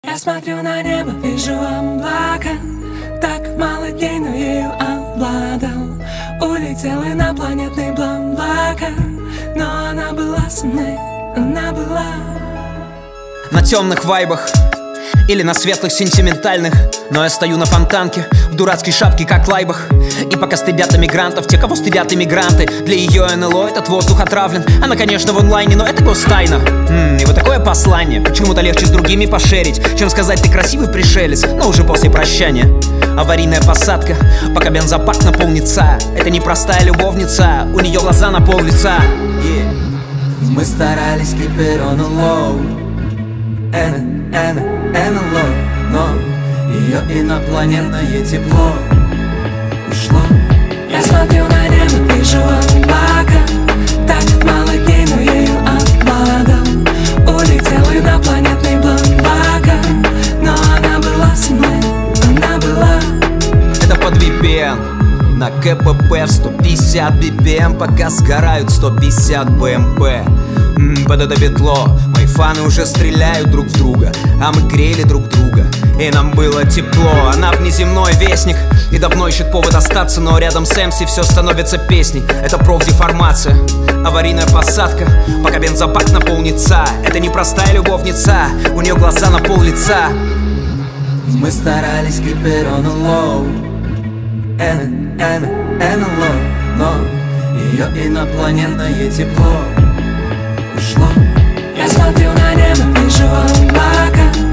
Я смотрю на небо, вижу облака. Так мало дней, но ею обладал. Улетел инопланетный блаблака. Но она была со мной, она была. На темных вайбах или на светлых сентиментальных. Но я стою на фонтанке в дурацкой шапке, как лайбах. И пока стыдят иммигрантов те, кого стыдят иммигранты, для ее НЛО этот воздух отравлен. Она, конечно, в онлайне, но это гостайна. И вот такое послание почему-то легче с другими пошерить, чем сказать: ты красивый пришелец, но уже после прощания. Аварийная посадка, пока бензопак наполнится. Это непростая любовница, у нее глаза на пол лица. Мы старались keep it on the low. НЛО, но ее инопланетное тепло ушло. Я смотрю на небо, вижу облака. Так мало дней, но ею обладал. Улетел инопланетный блаблака. Но она была со мной, она была. Это под VPN на КПП в 150 BPM, пока сгорают 150 БМП. Под это петло мои фаны уже стреляют друг в друга, а мы грели друг друга, и нам было тепло. Она внеземной вестник и давно ищет повод остаться, но рядом с МС все становится песней. Это профдеформация, аварийная посадка, пока бензобак наполнится. Это непростая любовница, у нее глаза на пол лица. Мы старались keep it on the low. НЛО, но ее инопланетное тепло ушло. Я смотрю на небо, вижу облака.